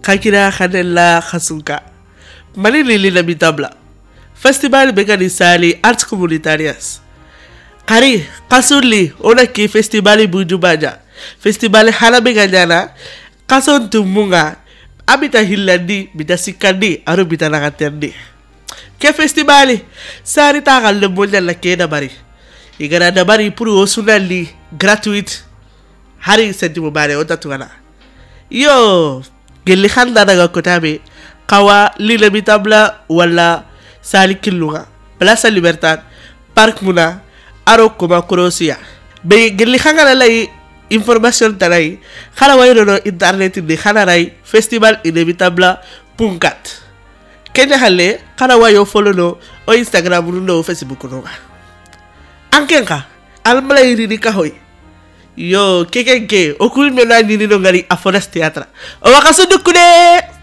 kakira khanella khasunka mali lili na mitabla festival begani sali arts comunitarias kari kasuli ona ki festival bujubaja festival halabe ganyana kason tumunga abita hillandi bita sikandi aru bita nagatendi ke festival sari tagal le monya la keda bari igara da bari puru osunali gratuit hari sentimu bare otatugana yo gelli khanda daga kotabe kawa lile bitabla wala sali kilunga plaza libertad park muna aro koma krosia be gelli khanga lay information taray khala wayro no internet de khanaray festival inevitable.cat kenya halle khala wayo follow no o instagram no facebook no ankenka almalay ri ka hoy yo keke okul mena ni no ngari a forest theatre o wakasu dukune